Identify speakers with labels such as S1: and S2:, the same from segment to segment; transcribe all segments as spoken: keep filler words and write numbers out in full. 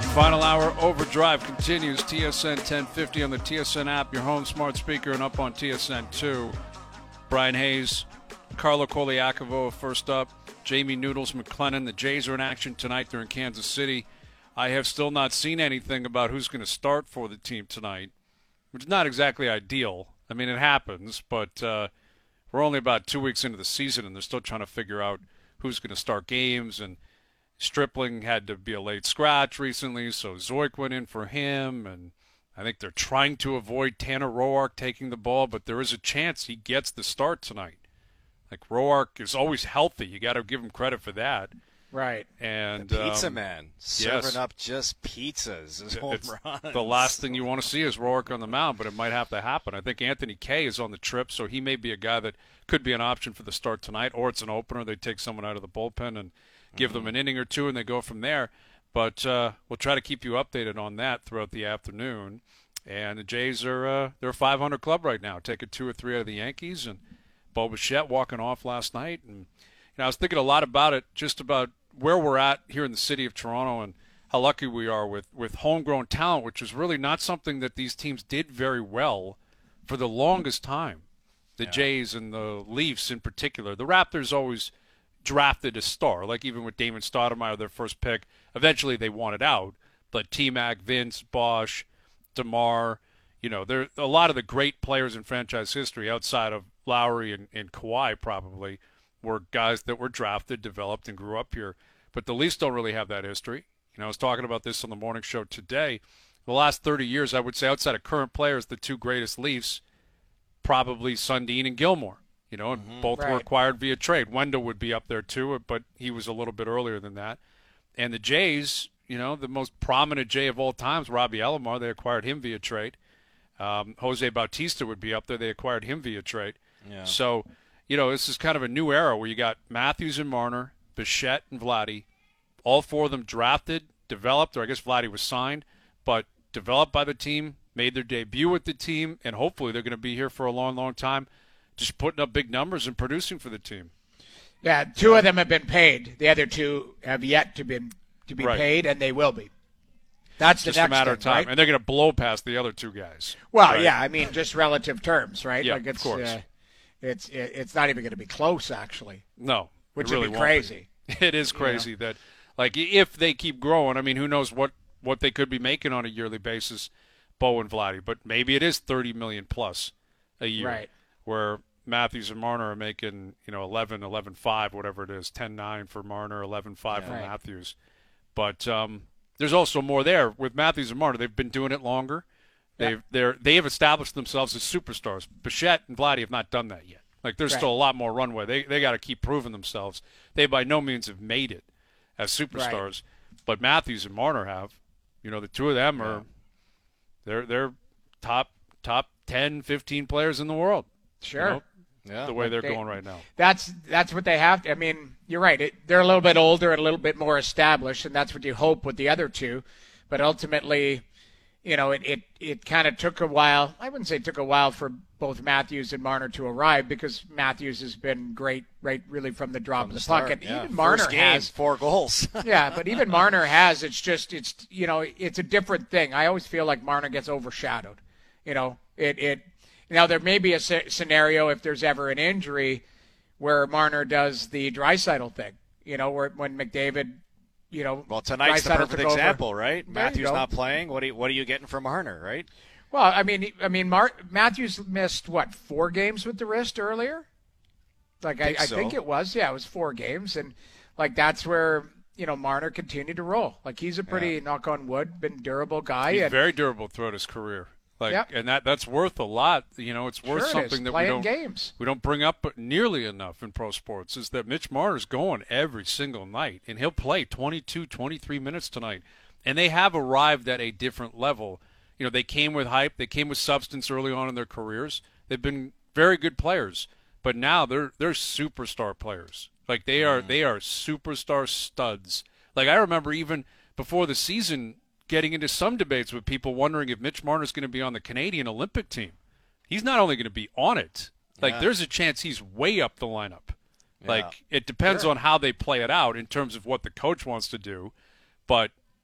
S1: Final hour overdrive continues. T S N ten fifty on the T S N app, your home smart speaker, and up on T S N two. Brian Hayes, Carlo Koliakovo first up. Jamie Noodles McLennan. The Jays are in action tonight. They're in Kansas City. I have still not seen anything about who's going to start for the team tonight, which is not exactly ideal. I mean, it happens, but uh, we're only about two weeks into the season, and they're still trying to figure out who's going to start games. And Stripling had to be a late scratch recently, so Zoik went in for him. And I think they're trying to avoid Tanner Roark taking the ball, but there is a chance he gets the start tonight. Like, Roark is always healthy. You got to give him credit for that.
S2: Right.
S1: And
S3: the pizza
S1: um,
S3: man serving
S1: yes.
S3: up just pizzas as home
S1: it's
S3: runs.
S1: The last thing you want to see is Roark on the mound, but it might have to happen. I think Anthony Kay is on the trip, so he may be a guy that could be an option for the start tonight, or it's an opener. They take someone out of the bullpen and give mm-hmm. them an inning or two, and they go from there. But uh, we'll try to keep you updated on that throughout the afternoon. And the Jays are uh, they're a five hundred club right now, taking two or three out of the Yankees. And Bo Bichette walking off last night. And you know, I was thinking a lot about it, just about where we're at here in the city of Toronto and how lucky we are with, with homegrown talent, which is really not something that these teams did very well for the longest time. The yeah. Jays and the Leafs in particular. The Raptors always drafted a star, like even with Damon Stoudemire, their first pick. Eventually they wanted out, but T-Mac, Vince, Bosch, DeMar, you know, there a lot of the great players in franchise history outside of Lowry and, and Kawhi probably were guys that were drafted, developed, and grew up here. But the Leafs don't really have that history. You know, I was talking about this on the morning show today. The last thirty years, I would say, outside of current players, the two greatest Leafs, probably Sundin and Gilmore. You know, and mm-hmm, both right. were acquired via trade. Wendell would be up there too, but he was a little bit earlier than that. And the Jays, you know, the most prominent Jay of all times, Robbie Alomar, they acquired him via trade. Um, Jose Bautista would be up there. They acquired him via trade. Yeah. So, you know, this is kind of a new era where you got Matthews and Marner, Bichette and Vladdy, all four of them drafted, developed, or I guess Vladdy was signed, but developed by the team, made their debut with the team, and hopefully they're going to be here for a long, long time, just putting up big numbers and producing for the team.
S2: Yeah, two of them have been paid. The other two have yet to be to be
S1: right.
S2: paid, and they will be. That's
S1: just
S2: the next
S1: a matter
S2: thing,
S1: of time,
S2: right?
S1: and they're going to blow past the other two guys.
S2: Well,
S1: right?
S2: yeah, I mean, just relative terms, right?
S1: Yeah,
S2: like it's,
S1: of course.
S2: Uh, it's it, it's not even going to be close, actually.
S1: No,
S2: which
S1: it really
S2: would be
S1: won't
S2: crazy.
S1: Be. It is crazy yeah. that, like, if they keep growing, I mean, who knows what, what they could be making on a yearly basis, Bo and Vladdy, but maybe it is thirty million plus a year,
S2: right?
S1: Where Matthews and Marner are making, you know, eleven, eleven five, whatever it is, ten nine for Marner, eleven five yeah, for
S2: right.
S1: Matthews. But um, there's also more there with Matthews and Marner. They've been doing it longer. They've yeah. they're they have established themselves as superstars. Bichette and Vladdy have not done that yet. Like, there's right. still a lot more runway. They they got to keep proving themselves. They by no means have made it as superstars, right. but Matthews and Marner have. You know, the two of them yeah. are they're they're top top ten, fifteen players in the world.
S2: Sure.
S1: You know,
S3: yeah.
S1: the way they're
S2: they,
S1: going right now.
S2: That's that's what they have to. I mean, you're right. It, they're a little bit older and a little bit more established, and that's what you hope with the other two. But ultimately, you know, it, it, it kind of took a while. I wouldn't say it took a while for both Matthews and Marner to arrive, because Matthews has been great, right, really from the drop
S3: from
S2: of the,
S3: the puck.
S2: And
S3: yeah.
S2: even Marner
S3: First game,
S2: has
S3: four goals.
S2: yeah, but even Marner has. It's just, it's you know, it's a different thing. I always feel like Marner gets overshadowed. You know, it it. Now there may be a scenario if there's ever an injury where Marner does the Draisaitl thing. You know, where when McDavid. You know,
S3: well, tonight's the perfect example,
S2: over.
S3: right?
S2: There
S3: Matthews not playing. What are you, what are you getting from Marner, right?
S2: Well, I mean, I mean, Mark, Matthews missed what four games with the wrist earlier. Like I,
S3: think
S2: I,
S3: so.
S2: I think it was, yeah, it was four games, and like that's where you know Marner continued to roll. Like he's a pretty yeah. knock on wood, been durable guy.
S1: He's
S2: and,
S1: very durable throughout his career. Like,
S2: yep.
S1: and that that's worth a lot. You know, it's worth
S2: sure it
S1: something
S2: is.
S1: that
S2: Playing
S1: we don't
S2: games.
S1: we don't bring up nearly enough in pro sports. Is that Mitch Marner's going every single night, and he'll play twenty-two, twenty-three minutes tonight. And they have arrived at a different level. You know, they came with hype, they came with substance early on in their careers. They've been very good players, but now they're they're superstar players. Like they are mm. they are superstar studs. Like I remember even before the season, getting into some debates with people wondering if Mitch Marner's going to be on the Canadian Olympic team. He's not only going to be on it, like yeah. there's a chance he's way up the lineup. Yeah. Like it depends
S2: sure.
S1: on how they play it out in terms of what the coach wants to do, but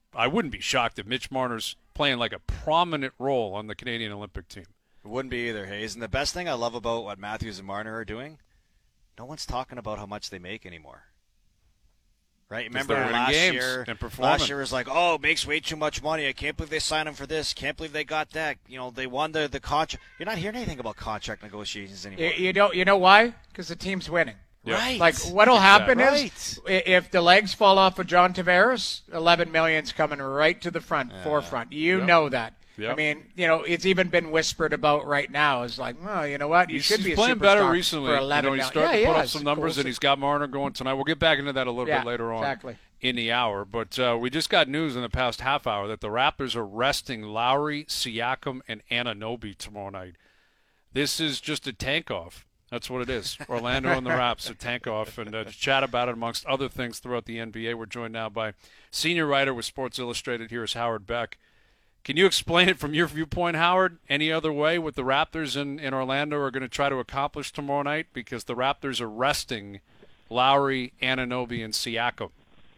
S1: I wouldn't be shocked if Mitch Marner's playing like a prominent role on the Canadian Olympic team.
S3: It wouldn't be either, Hayes. And the best thing I love about what Matthews and Marner are doing, no one's talking about how much they make anymore. Right? Remember last year, last year was like, oh, makes way too much money. I can't believe they signed him for this. Can't believe they got that. You know, they won the, the contract. You're not hearing anything about contract negotiations anymore.
S2: You, you don't. You know why? Because the team's winning.
S1: Yep.
S3: Right.
S2: Like, what'll happen
S3: right.
S2: is if the legs fall off of John Tavares, eleven million's coming right to the front, yeah. forefront. You
S1: yep.
S2: know that.
S1: Yep.
S2: I mean, you know, it's even been whispered about right now. It's like, well, you know what? You
S1: he's,
S2: should
S1: he's
S2: be a
S1: playing
S2: superstar
S1: better recently.
S2: For eleven
S1: you know, he's
S2: million.
S1: starting
S2: yeah,
S1: to put
S2: yeah,
S1: up some numbers,
S2: cool.
S1: and he's got Marner going tonight. We'll get back into that a little
S2: yeah,
S1: bit later on
S2: exactly.
S1: in the hour. But uh, we just got news in the past half hour that the Raptors are resting Lowry, Siakam, and Anunoby tomorrow night. This is just a tank-off. That's what it is. Orlando and the Raps, a tank-off. And uh, to chat about it, amongst other things throughout the N B A, we're joined now by senior writer with Sports Illustrated. Here is Howard Beck. Can you explain it from your viewpoint, Howard, any other way what the Raptors in, in Orlando are going to try to accomplish tomorrow night? Because the Raptors are resting Lowry, Anunoby, and Siakam.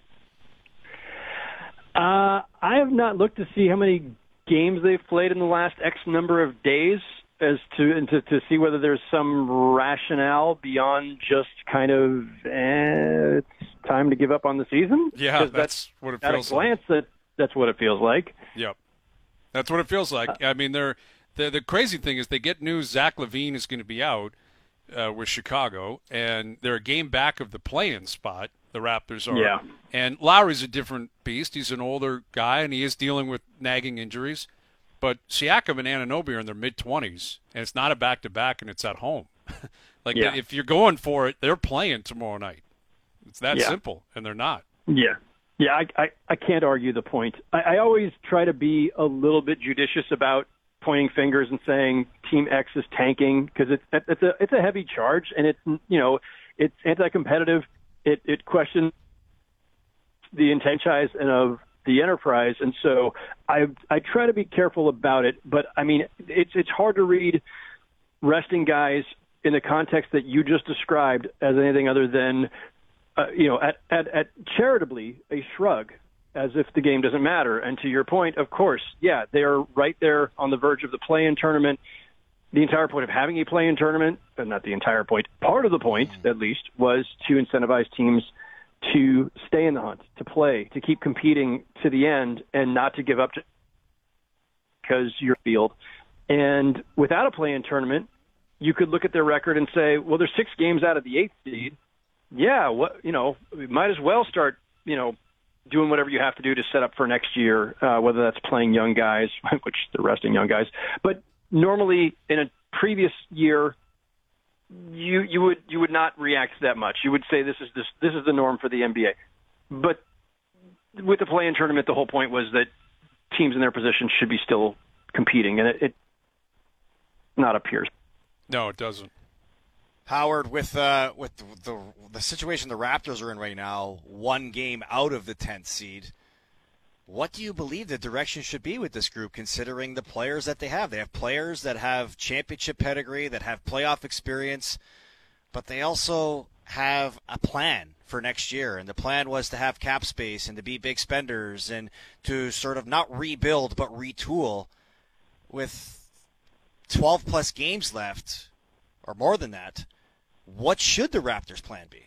S4: Uh, I have not looked to see how many games they've played in the last X number of days as to, and to, to see whether there's some rationale beyond just kind of, eh, it's time to give up on the season.
S1: Yeah, that's, that's what it feels like.
S4: At a glance, that, that's what it feels like.
S1: Yep. That's what it feels like. I mean, they're, they're, the crazy thing is they get news Zach LaVine is going to be out uh, with Chicago, and they're a game back of the play-in spot, the Raptors are.
S4: Yeah.
S1: And Lowry's a different beast. He's an older guy, and he is dealing with nagging injuries. But Siakam and Anunoby are in their mid-twenties, and it's not a back-to-back, and it's at home. like,
S4: yeah.
S1: if you're going for it, they're playing tomorrow night. It's that
S4: yeah.
S1: simple, and they're not.
S4: Yeah. Yeah, I, I, I can't argue the point. I, I always try to be a little bit judicious about pointing fingers and saying Team X is tanking because it's it's a it's a heavy charge and it's you know it's anti-competitive. It it questions the intentions and of the enterprise, and so I I try to be careful about it. But I mean, it's it's hard to read resting guys in the context that you just described as anything other than. Uh, you know, at, at, at charitably a shrug, as if the game doesn't matter. And to your point, of course, yeah, they are right there on the verge of the play-in tournament. The entire point of having a play-in tournament, but not the entire point, part of the point, at least, was to incentivize teams to stay in the hunt, to play, to keep competing to the end, and not to give up to because you're field. And without a play-in tournament, you could look at their record and say, well, they're six games out of the eighth seed. Yeah, what you know, we might as well start, you know, doing whatever you have to do to set up for next year, uh, whether that's playing young guys, which they're resting young guys. But normally in a previous year, you you would you would not react that much. You would say this is this this is the norm for the N B A. But with the play-in tournament, the whole point was that teams in their position should be still competing, and it, it not appears.
S1: No, it doesn't.
S3: Howard, with uh, with the, the the situation the Raptors are in right now, one game out of the tenth seed, what do you believe the direction should be with this group, considering the players that they have? They have players that have championship pedigree, that have playoff experience, but they also have a plan for next year, and the plan was to have cap space and to be big spenders and to sort of not rebuild but retool. With twelve-plus games left, or more than that, what should the Raptors' plan be?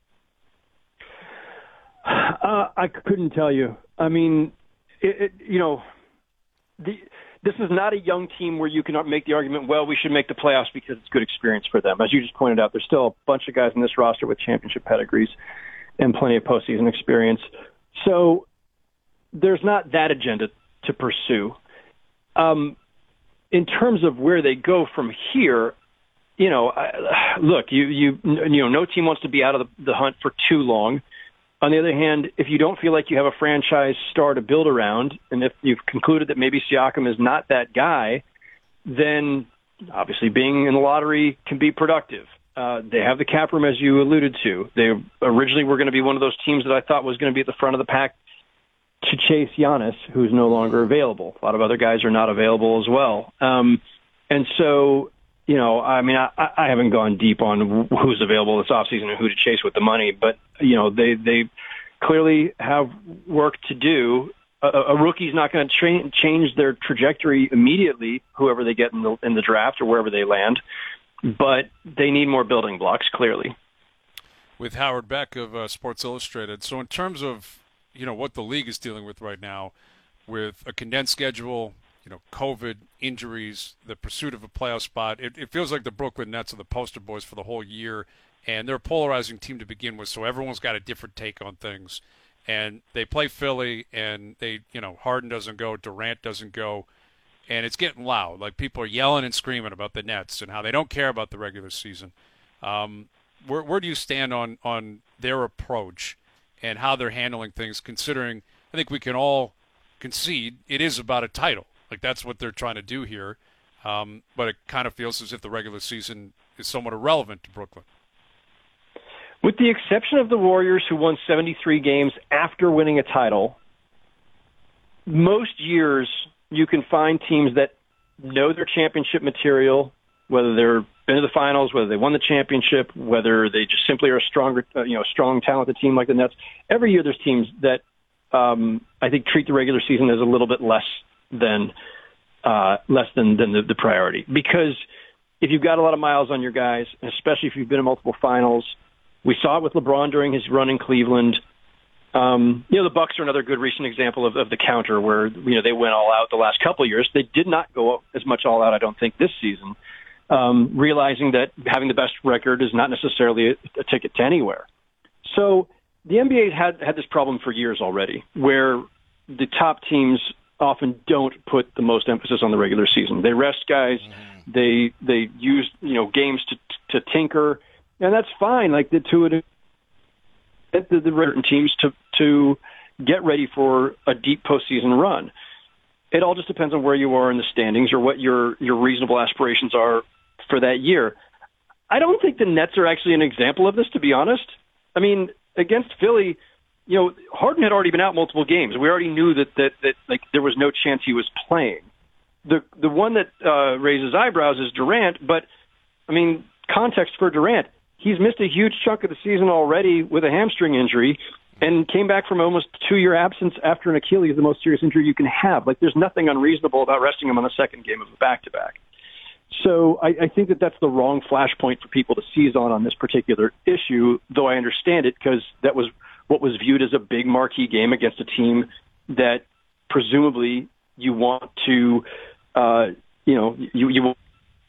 S4: Uh, I couldn't tell you. I mean, it, it, you know, the, this is not a young team where you can make the argument, well, we should make the playoffs because it's good experience for them. As you just pointed out, there's still a bunch of guys in this roster with championship pedigrees and plenty of postseason experience. So there's not that agenda to pursue. Um, in terms of where they go from here, you know, I, look, you, you, you know, no team wants to be out of the, the hunt for too long. On the other hand, if you don't feel like you have a franchise star to build around, and if you've concluded that maybe Siakam is not that guy, then obviously being in the lottery can be productive. Uh, they have the cap room, as you alluded to. They originally were going to be one of those teams that I thought was going to be at the front of the pack to chase Giannis, who's no longer available. A lot of other guys are not available as well. Um, and so, you know, I mean, I, I haven't gone deep on who's available this offseason and who to chase with the money, but, you know, they, they clearly have work to do. a, a rookie's not going to tra- change their trajectory immediately, whoever they get in the, in the draft or wherever they land, but they need more building blocks, clearly.
S1: With Howard Beck of uh, Sports Illustrated. So in terms of, you know, what the league is dealing with right now, with a condensed schedule, you know, COVID, injuries, the pursuit of a playoff spot, it, it feels like the Brooklyn Nets are the poster boys for the whole year, and they're a polarizing team to begin with, so everyone's got a different take on things. And they play Philly, and they, you know, Harden doesn't go, Durant doesn't go, and it's getting loud. Like, people are yelling and screaming about the Nets and how they don't care about the regular season. Um, where, where do you stand on, on their approach and how they're handling things, considering I think we can all concede it is about a title. Like, that's what they're trying to do here. Um, but it kind of feels as if the regular season is somewhat irrelevant to Brooklyn.
S4: With the exception of the Warriors, who won seventy-three games after winning a title, most years you can find teams that know their championship material, whether they've been to the finals, whether they won the championship, whether they just simply are a stronger, uh, you know, strong, talented team like the Nets. Every year there's teams that um, I think treat the regular season as a little bit less than uh, less than, than the, the priority. Because if you've got a lot of miles on your guys, and especially if you've been in multiple finals, we saw it with LeBron during his run in Cleveland. Um, you know, the Bucks are another good recent example of, of the counter where, you know, they went all out the last couple of years. They did not go as much all out, I don't think, this season, um, realizing that having the best record is not necessarily a, a ticket to anywhere. So the N B A had had this problem for years already, where the top teams often don't put the most emphasis on the regular season. They rest guys. Mm-hmm. They they use, you know, games to to tinker. And that's fine, like the two of the, the, the teams to to get ready for a deep postseason run. It all just depends on where you are in the standings or what your, your reasonable aspirations are for that year. I don't think the Nets are actually an example of this, to be honest. I mean, against Philly, you know, Harden had already been out multiple games. We already knew that that, that like there was no chance he was playing. The the one that uh, raises eyebrows is Durant, but I mean, context for Durant. He's missed a huge chunk of the season already with a hamstring injury and came back from almost two-year absence after an Achilles, the most serious injury you can have. Like, there's nothing unreasonable about resting him on the second game of a back-to-back. So I, I think that that's the wrong flashpoint for people to seize on on this particular issue, though I understand it because that was what was viewed as a big marquee game against a team that presumably you want to, uh, you know, you, you will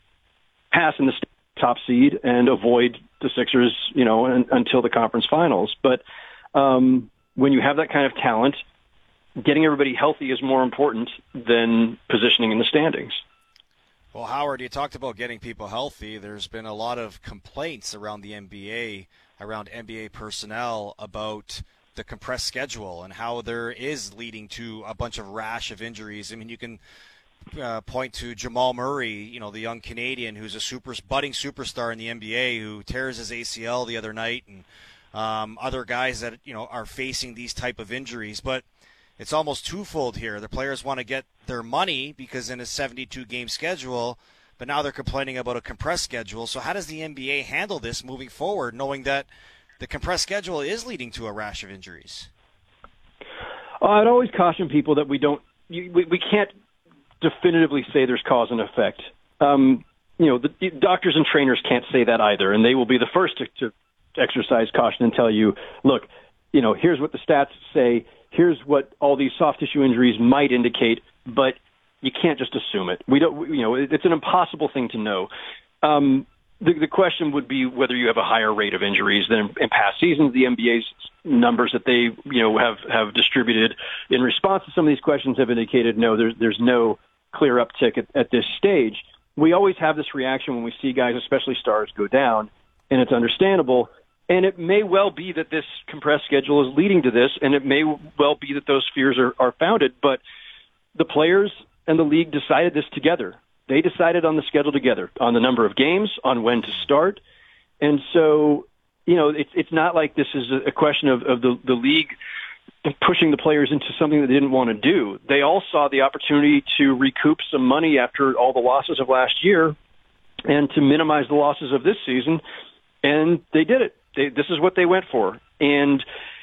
S4: pass in the top seed and avoid the Sixers, you know, and, until the conference finals. But um, when you have that kind of talent, getting everybody healthy is more important than positioning in the standings.
S3: Well, Howard, you talked about getting people healthy. There's been a lot of complaints around the N B A, around N B A personnel about the compressed schedule and how there is leading to a bunch of rash of injuries. I mean, you can Uh, point to Jamal Murray, you know, the young Canadian who's a super budding superstar in the N B A who tears his A C L the other night, and um, other guys that, you know, are facing these type of injuries. But it's almost twofold here. The players want to get their money because in a seventy-two game schedule, but now they're complaining about a compressed schedule. So how does the N B A handle this moving forward, knowing that the compressed schedule is leading to a rash of injuries?
S4: Uh, I'd always caution people that we don't, you, we, we can't definitively say there's cause and effect. Um, you know, the, the doctors and trainers can't say that either, and they will be the first to, to exercise caution and tell you, look, you know, here's what the stats say, here's what all these soft tissue injuries might indicate, but you can't just assume it. We don't, you know, it's an impossible thing to know. Um, the, the question would be whether you have a higher rate of injuries than in past seasons. The N B A's numbers that they, you know, have, have distributed in response to some of these questions have indicated no, there's there's no clear uptick at, at this stage. We always have this reaction when we see guys, especially stars, go down, and it's understandable. And it may well be that this compressed schedule is leading to this, and it may well be that those fears are, are founded. But the players and the league decided this together. They decided on the schedule together, on the number of games, on when to start. And so, you know, it's it's not like this is a question of, of the, the league pushing the players into something that they didn't want to do. They all saw the opportunity to recoup some money after all the losses of last year and to minimize the losses of this season, and they did it. They, this is what they went for. And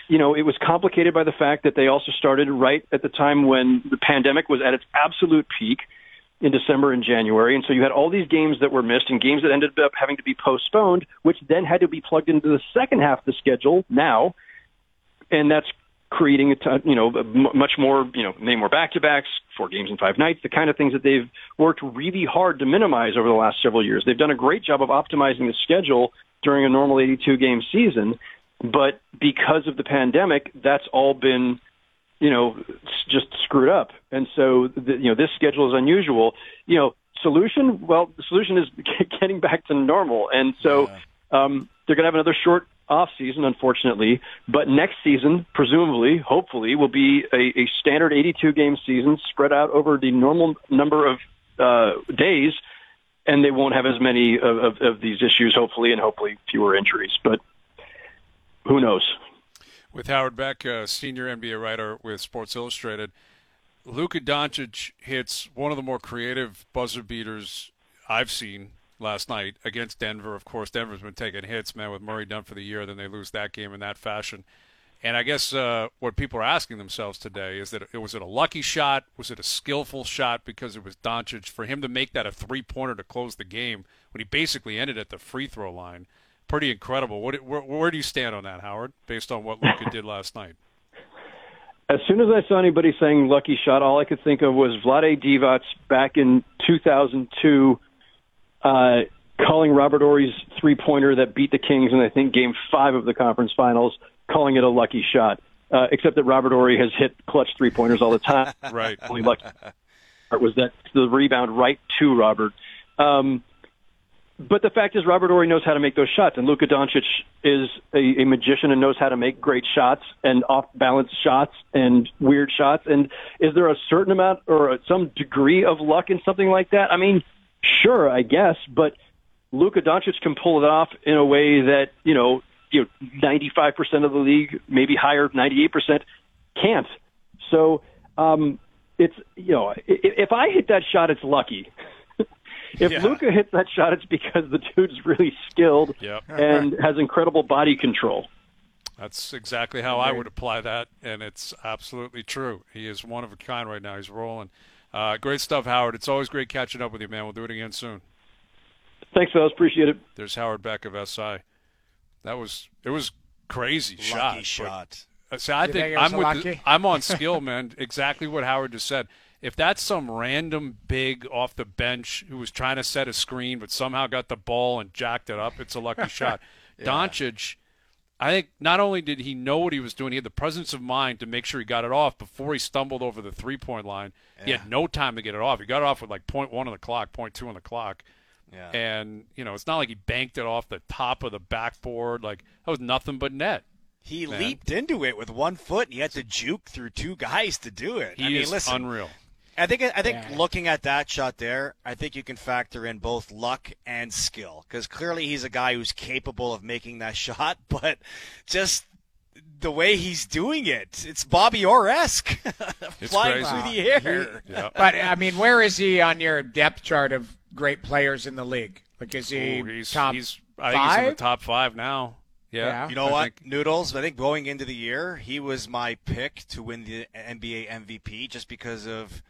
S4: you know, it was complicated by the fact that they also started right at the time when the pandemic was at its absolute peak in December and January. And so you had all these games that were missed and games that ended up having to be postponed, which then had to be plugged into the second half of the schedule now. And that's creating a ton, you know, much more, you know, many more back-to-backs, four games in five nights, the kind of things that they've worked really hard to minimize over the last several years. They've done a great job of optimizing the schedule during a normal eighty-two game season. But because of the pandemic, that's all been, you know, just screwed up. And so, the, you know, this schedule is unusual. You know, solution, well, the solution is getting back to normal. And so yeah. um, they're going to have another short off season, unfortunately. But next season, presumably, hopefully, will be a, a standard eighty-two game season spread out over the normal number of uh, days. And they won't have as many of, of, of these issues, hopefully, and hopefully fewer injuries. But who knows?
S1: With Howard Beck, uh, senior N B A writer with Sports Illustrated, Luka Doncic hits one of the more creative buzzer beaters I've seen last night against Denver. Of course, Denver's been taking hits, man, with Murray done for the year. Then they lose that game in that fashion. And I guess uh, what people are asking themselves today is that it was it a lucky shot? Was it a skillful shot because it was Doncic? For him to make that a three-pointer to close the game when he basically ended at the free throw line, pretty incredible. What, where, where do you stand on that, Howard, based on what Luka did last night?
S4: As soon as I saw anybody saying lucky shot, all I could think of was Vlade Divac back in two thousand two uh, calling Robert Ory's three-pointer that beat the Kings in, I think, Game five of the conference finals, calling it a lucky shot, uh, except that Robert Ory has hit clutch three-pointers all the time.
S1: Right.
S4: Only lucky part was that the rebound right to Robert. Um, but the fact is Robert Ory knows how to make those shots, and Luka Doncic is a, a magician and knows how to make great shots and off-balance shots and weird shots. And is there a certain amount or some degree of luck in something like that? I mean, sure, I guess, but Luka Doncic can pull it off in a way that, you know, you know, ninety-five percent of the league, maybe higher, ninety-eight percent, can't. So um, it's, you know, if, if I hit that shot, it's lucky. If yeah. Luka hits that shot, it's because the dude's really skilled
S1: yep.
S4: and has incredible body control.
S1: That's exactly how I would apply that, and it's absolutely true. He is one of a kind right now. He's rolling. Uh, great stuff, Howard. It's always great catching up with you, man. We'll do it again soon.
S4: Thanks, fellas. Appreciate it.
S1: There's Howard Beck of S I. That was it was crazy shot.
S3: Lucky shot.
S1: But, so I
S2: you
S1: think,
S2: think
S1: I'm with
S2: lucky?
S1: the, I'm on skill, man. Exactly what Howard just said. If that's some random big off the bench who was trying to set a screen but somehow got the ball and jacked it up, it's a lucky shot. Yeah. Doncic, I think not only did he know what he was doing, he had the presence of mind to make sure he got it off before he stumbled over the three-point line. Yeah. He had no time to get it off. He got it off with like point one on the clock, point two on the clock. Yeah. And, you know, it's not like he banked it off the top of the backboard. Like, that was nothing but net.
S3: He
S1: man.
S3: leaped into it with one foot, and he had to juke through two guys to do it.
S1: He
S3: I mean,
S1: is
S3: listen,
S1: unreal.
S3: I think I think
S2: yeah.
S3: looking at that shot there, I think you can factor in both luck and skill, because clearly he's a guy who's capable of making that shot, but just the way he's doing it, it's Bobby Orr-esque, flying
S1: crazy.
S3: through the air.
S1: He, yeah.
S2: But, I mean, where is he on your depth chart of great players in the league? Like, is he
S1: Ooh, he's,
S2: top
S1: he's, I think he's in
S2: five?
S1: the top five now. Yeah.
S2: Yeah.
S3: You know
S1: I
S3: what,
S1: think,
S3: Noodles? I think going into the year, he was my pick to win the N B A M V P just because of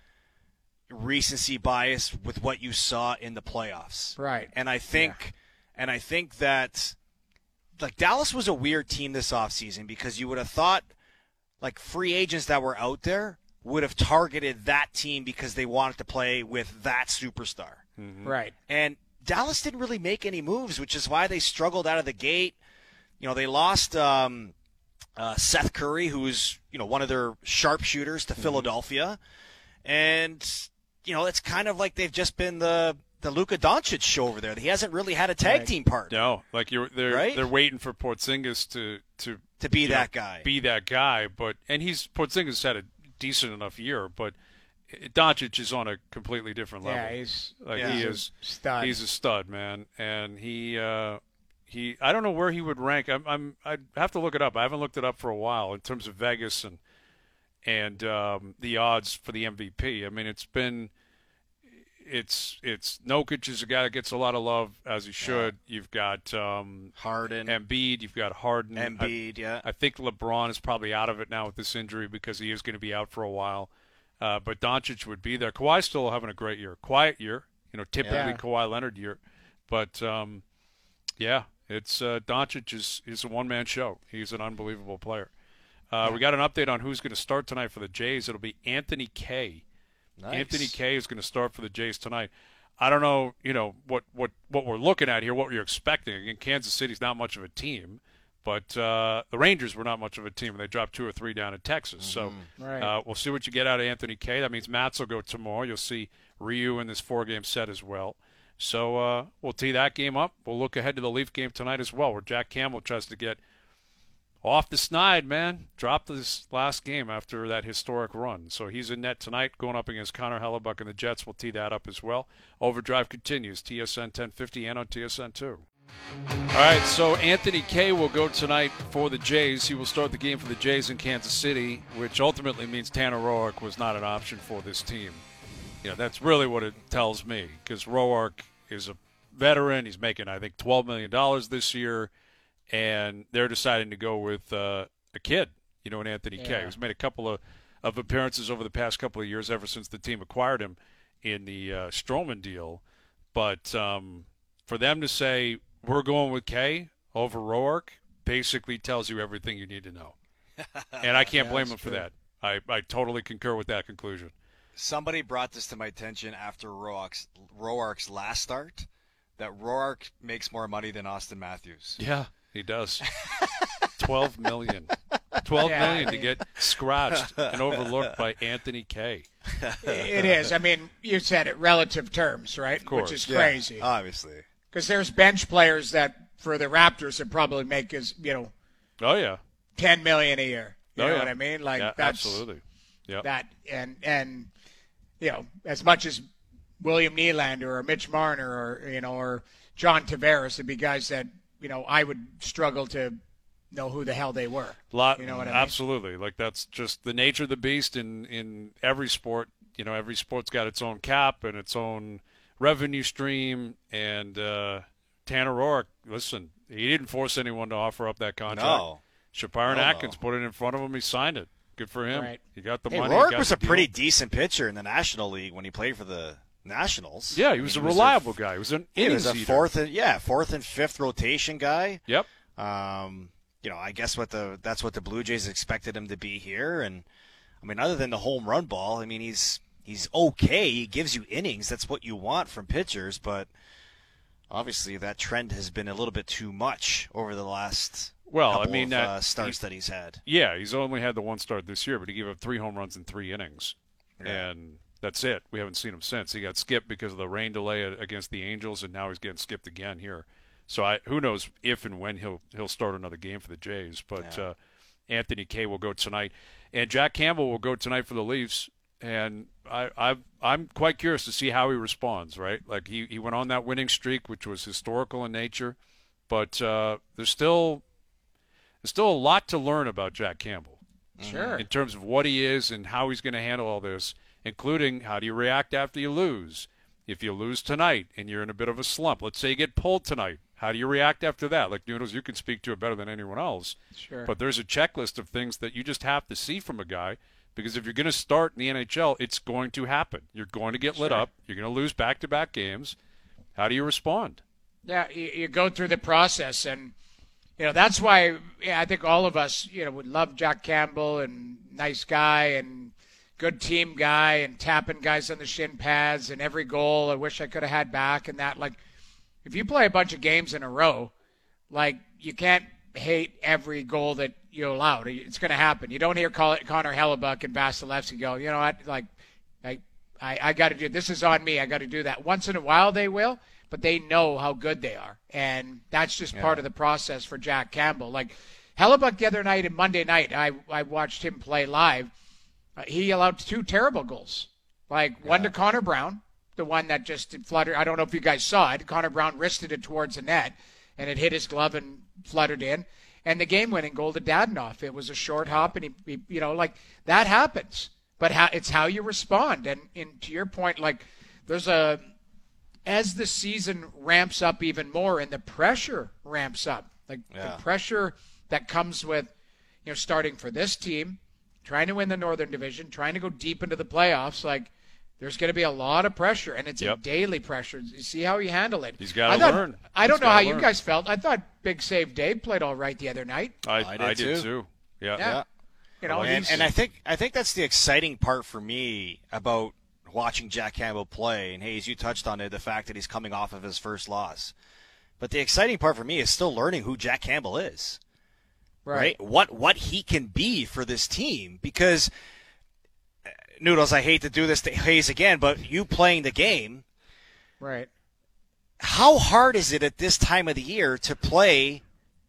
S3: recency bias with what you saw in the playoffs.
S2: Right.
S3: And I think yeah. and I think that like Dallas was a weird team this offseason because you would have thought like free agents that were out there would have targeted that team because they wanted to play with that superstar.
S2: Mm-hmm. Right.
S3: And Dallas didn't really make any moves, which is why they struggled out of the gate. You know, they lost um, uh, Seth Curry, who's, you know, one of their sharpshooters to mm-hmm. Philadelphia. And, you know, it's kind of like they've just been the the Luka Doncic show over there. He hasn't really had a tag
S2: right.
S3: team partner.
S1: No, like you're they're
S3: right?
S1: they're waiting for Porzingis to to
S3: to be that
S1: know,
S3: guy.
S1: Be that guy, but and he's Porzingis had a decent enough year, but Doncic is on a completely different level.
S2: Yeah, he's
S1: like
S2: yeah,
S1: he
S2: he's
S1: is
S2: a stud.
S1: He's a stud, man, and he uh, he I don't know where he would rank. I'm I'm I'd have to look it up. I haven't looked it up for a while in terms of Vegas and and um, the odds for the M V P. I mean, it's been it's it's Jokic is a guy that gets a lot of love, as he should. Yeah. You've got um,
S3: Harden,
S1: Embiid. You've got Harden.
S3: Embiid,
S1: I,
S3: yeah.
S1: I think LeBron is probably out of it now with this injury because he is going to be out for a while. Uh, but Doncic would be there. Kawhi's still having a great year, quiet year. You know, typically yeah. Kawhi Leonard year, but um, yeah, it's uh, Doncic is is a one man show. He's an unbelievable player. Uh, yeah. We got an update on who's going to start tonight for the Jays. It'll be Anthony Kay.
S3: Nice.
S1: Anthony Kay is going to start for the Jays tonight. I don't know, you know, what, what, what we're looking at here, what you're expecting. Again, Kansas City's not much of a team, but uh, the Rangers were not much of a team, and they dropped two or three down in Texas.
S3: Mm-hmm.
S1: So
S2: right.
S1: uh, we'll see what you get out of Anthony Kay. That means Mats will go tomorrow. You'll see Ryu in this four-game set as well. So uh, we'll tee that game up. We'll look ahead to the Leaf game tonight as well, where Jack Campbell tries to get off the snide, man. Dropped this last game after that historic run. So he's in net tonight going up against Connor Hellebuck and the Jets. We'll tee that up as well. Overdrive continues, T S N ten fifty and on T S N two. All right, so Anthony Kay will go tonight for the Jays. He will start the game for the Jays in Kansas City, which ultimately means Tanner Roark was not an option for this team. You know, that's really what it tells me, because Roark is a veteran. He's making, I think, twelve million dollars this year. And they're deciding to go with uh, a kid, you know, in Anthony yeah. Kay, who's made a couple of, of appearances over the past couple of years, ever since the team acquired him in the uh, Stroman deal. But um, for them to say, we're going with Kay over Roark, basically tells you everything you need to know. And I can't yeah, blame them for that. I, I totally concur with that conclusion.
S3: Somebody brought this to my attention after Roark's, Roark's last start, that Roark makes more money than Austin Matthews.
S1: Yeah. He does. Twelve million. Twelve yeah, million I mean, to get scratched and overlooked by Anthony Kay.
S2: It is. I mean, you said it, relative terms, right?
S1: Of course.
S2: Which is
S3: yeah,
S2: crazy.
S3: Obviously.
S2: Because there's bench players that for the Raptors that probably make as you know.
S1: Oh yeah.
S2: Ten million a year. You
S1: oh,
S2: know
S1: yeah.
S2: what I mean? Like
S1: yeah,
S2: that's
S1: absolutely. Yeah.
S2: That and and you know as much as William Nylander or Mitch Marner or you know or John Tavares would be guys that. You know, I would struggle to know who the hell they were.
S1: Lot,
S2: you know what I mean?
S1: Absolutely. Like, that's just the nature of the beast in, in every sport. You know, every sport's got its own cap and its own revenue stream. And uh, Tanner Roark, listen, he didn't force anyone to offer up that contract.
S3: No.
S1: Shapiro and
S3: no,
S1: Atkins
S3: no.
S1: put it in front of him. He signed it. Good for him.
S2: Right.
S1: He got the
S3: hey,
S1: money.
S3: Roark
S1: got
S3: was
S1: the
S3: a pretty
S1: deal.
S3: decent pitcher in the National League when he played for the Nationals.
S1: Yeah, he was
S3: I mean,
S1: a
S3: he
S1: reliable
S3: was a,
S1: guy. He was an
S3: He was a
S1: eater.
S3: fourth and yeah, fourth and fifth rotation guy.
S1: Yep.
S3: Um, you know, I guess what the that's what the Blue Jays expected him to be here, and I mean, other than the home run ball, I mean, he's he's okay. He gives you innings. That's what you want from pitchers, but obviously that trend has been a little bit too much over the last
S1: well,
S3: couple
S1: I mean,
S3: of
S1: that,
S3: uh, starts
S1: he,
S3: that he's had.
S1: Yeah, he's only had the one start this year, but he gave up three home runs in three innings,
S3: Yeah.
S1: and that's it. We haven't seen him since. He got skipped because of the rain delay against the Angels, and now he's getting skipped again here. So I, who knows if and when he'll he'll start another game for the Jays. But
S3: Yeah.
S1: uh, Anthony Kay will go tonight, and Jack Campbell will go tonight for the Leafs. And I, I I'm quite curious to see how he responds. Right, like he, he went on that winning streak, which was historical in nature, but uh, there's still there's still a lot to learn about Jack Campbell.
S2: Sure.
S1: In terms of what he is and how he's going to handle all this, including how do you react after you lose. If you lose tonight and you're in a bit of a slump, let's say you get pulled tonight, how do you react after that? Like, Noodles, you can speak to it better than anyone else.
S2: Sure.
S1: But there's a checklist of things that you just have to see from a guy, because if you're going to start in the N H L, it's going to happen. You're going to get lit
S2: Sure.
S1: up. You're going to lose back-to-back games. How do you respond?
S2: Yeah, you, you go through the process, and you know that's why yeah, I think all of us, you know, would love Jack Campbell and nice guy and good team guy and tapping guys on the shin pads and every goal I wish I could have had back and that. Like, if you play a bunch of games in a row, like you can't hate every goal that you allowed. It's going to happen. You don't hear Connor Hellebuck and Vasilevsky go, you know what, like I I, I got to do this is on me. I got to do that. Once in a while they will. But they know how good they are, and that's just
S3: Yeah.
S2: part of the process for Jack Campbell. Like Hellebuck the other night and Monday night, I I watched him play live. Uh, he allowed two terrible goals, like yeah. one to Connor Brown, the one that just fluttered. I don't know if you guys saw it. Connor Brown wristed it towards the net, and it hit his glove and fluttered in. And the game-winning goal to Dadonov. It was a short hop, and he, he you know, like that happens. But how, it's how you respond. And, and to your point, like. there's a as the season ramps up even more and the pressure ramps up, like
S3: Yeah.
S2: the pressure that comes with, you know, starting for this team, trying to win the Northern Division, trying to go deep into the playoffs, like there's going to be a lot of pressure, and it's
S1: Yep.
S2: a daily pressure. You see how you handle it.
S1: He's gotta
S2: I thought-
S1: learn.
S2: I don't
S1: He's
S2: know how
S1: gotta
S2: you
S1: learn.
S2: guys felt. I thought Big Save Dave played all right the other night.
S1: I,
S3: I
S1: I
S3: did
S1: did,
S3: too.
S1: too. Yeah.
S2: Yeah. You know,
S3: And,
S2: he's-
S3: and I think I think that's the exciting part for me about watching Jack Campbell play. And Hayes, you touched on it, the fact that he's coming off of his first loss. But the exciting part for me is still learning who Jack Campbell is. Right? What what he can be for this team. Because uh, Noodles, I hate to do this to Hayes again, but you playing the game,
S2: Right.
S3: how hard is it at this time of the year to play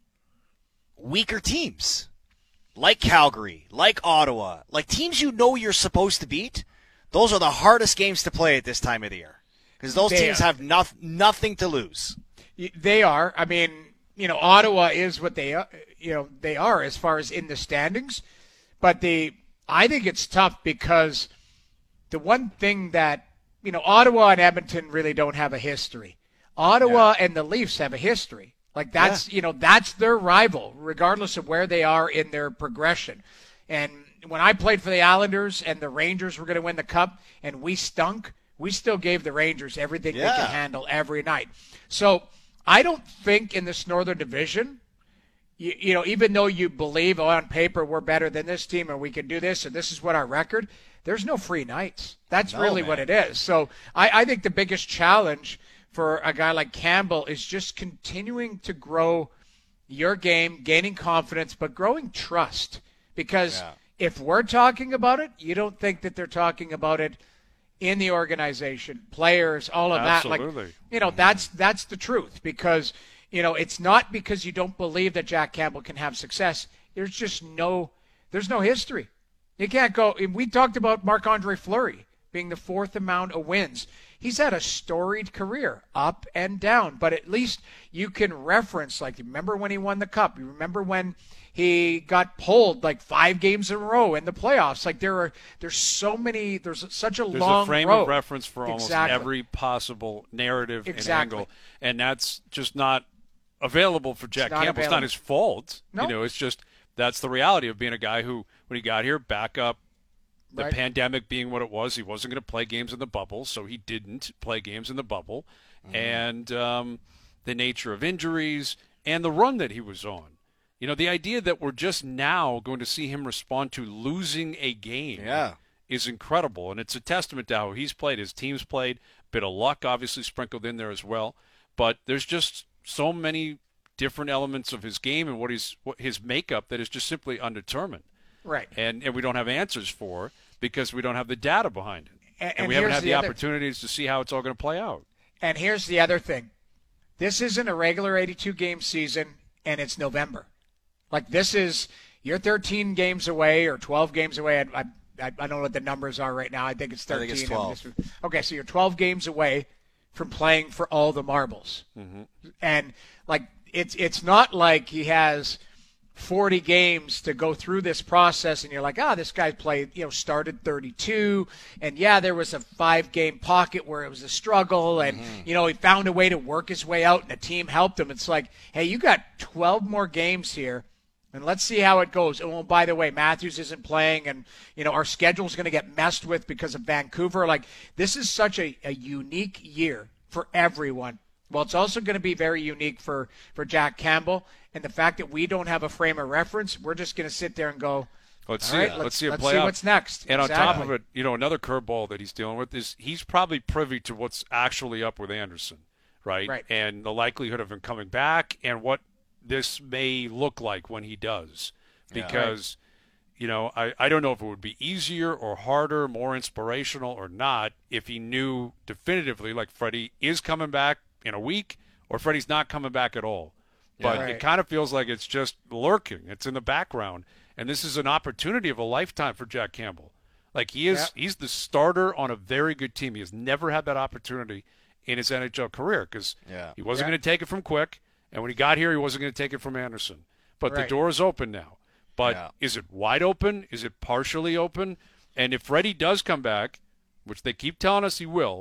S3: weaker teams? Like Calgary, like Ottawa, like teams you know you're supposed to beat. Those are the hardest games to play at this time of the year because those
S2: They
S3: teams
S2: are.
S3: have noth- nothing to lose.
S2: Y- They are. I mean, you know, Ottawa is what they are, you know, they are as far as in the standings. But the I think it's tough because the one thing that, you know, Ottawa and Edmonton really don't have a history. Ottawa and the Leafs have a history. Like that's, you know, that's their rival regardless of where they are in their progression. And when I played for the Islanders and the Rangers were going to win the cup and we stunk, we still gave the Rangers everything they
S3: Yeah.
S2: could handle every night. So I don't think in this Northern Division, you, you know, even though you believe oh, on paper we're better than this team and we can do this and this is what our record, there's no free nights. That's
S3: No,
S2: really
S3: man.
S2: what it is. So I, I think the biggest challenge for a guy like Campbell is just continuing to grow your game, gaining confidence, but growing trust. Because
S3: Yeah.
S2: if we're talking about it, you don't think that they're talking about it in the organization, players, all of that.
S1: Absolutely.
S2: Like, you know, that's that's the truth. Because, you know, it's not because you don't believe that Jack Campbell can have success. There's just no, there's no history. You can't go. We talked about Marc-Andre Fleury being the fourth amount of wins. He's had a storied career, up and down, but at least you can reference, like, you remember when he won the cup? You remember when he got pulled like five games in a row in the playoffs? Like, there are, there's so many, there's such a
S1: There's
S2: long
S1: a frame
S2: road.
S1: of reference for almost
S2: Exactly.
S1: every possible narrative
S2: Exactly.
S1: and angle, and that's just not available for Jack
S2: It's not
S1: Campbell. It's not
S2: available.
S1: his fault.
S2: No.
S1: You know, it's just that's the reality of being a guy who, when he got here, back up. The
S2: Right.
S1: pandemic being what it was, he wasn't going to play games in the bubble, so he didn't play games in the bubble.
S2: Mm-hmm.
S1: And um, the nature of injuries and the run that he was on. You know, the idea that we're just now going to see him respond to losing a game
S3: Yeah.
S1: is incredible. And it's a testament to how he's played, his team's played. Bit of luck, obviously, sprinkled in there as well. But there's just so many different elements of his game and what he's, what his makeup that is just simply undetermined.
S2: Right.
S1: And, and we don't have answers for because we don't have the data behind it.
S2: And-
S1: And,
S2: and
S1: we haven't
S2: here's
S1: had the,
S2: the other-
S1: opportunities to see how it's all going to play out.
S2: And here's the other thing. This isn't a regular eighty-two game season, and it's November. Like, this is, you're thirteen games away or twelve games away. I, I, I don't know what the numbers are right now. I think it's
S3: I
S2: thirteen.
S3: think it's twelve.
S2: Okay, so you're twelve games away from playing for all the marbles.
S1: Mm-hmm.
S2: And, like, it's it's not like he has forty games to go through this process and you're like, ah, this guy played, you know, started thirty-two, and yeah, there was a five game pocket where it was a struggle, and
S3: Mm-hmm.
S2: you know, he found a way to work his way out and the team helped him. It's like, hey, you got twelve more games here, and let's see how it goes. Oh, by the way, Matthews isn't playing, and you know, our schedule's going to get messed with because of Vancouver. Like, this is such a, a unique year for everyone. Well, it's also going to be very unique for, for Jack Campbell. And the fact that we don't have a frame of reference, we're just going to sit there and go,
S1: Let's
S2: all
S1: see
S2: right,
S1: it.
S2: let's,
S1: Let's see it
S2: let's
S1: play
S2: see
S1: out.
S2: what's next.
S1: And on top of
S2: Exactly.
S1: it, you know, another curveball that he's dealing with is he's probably privy to what's actually up with Anderson, right?
S2: Right.
S1: And the likelihood of him coming back and what this may look like when he does.
S3: Yeah.
S1: Because, you know, I, I don't know if it would be easier or harder, more inspirational or not if he knew definitively, like Freddie is coming back in a week or Freddie's not coming back at all. But
S2: Right.
S1: it kind of feels like it's just lurking. It's in the background. And this is an opportunity of a lifetime for Jack Campbell. Like, he is,
S2: Yeah.
S1: he's the starter on a very good team. He has never had that opportunity in his N H L career because
S3: Yeah.
S1: he wasn't
S2: Yeah.
S1: going to take it from Quick. And when he got here, he wasn't going to take it from Anderson. But the
S2: Right.
S1: door is open now. But
S3: Yeah.
S1: is it wide open? Is it partially open? And if Freddie does come back, which they keep telling us he will,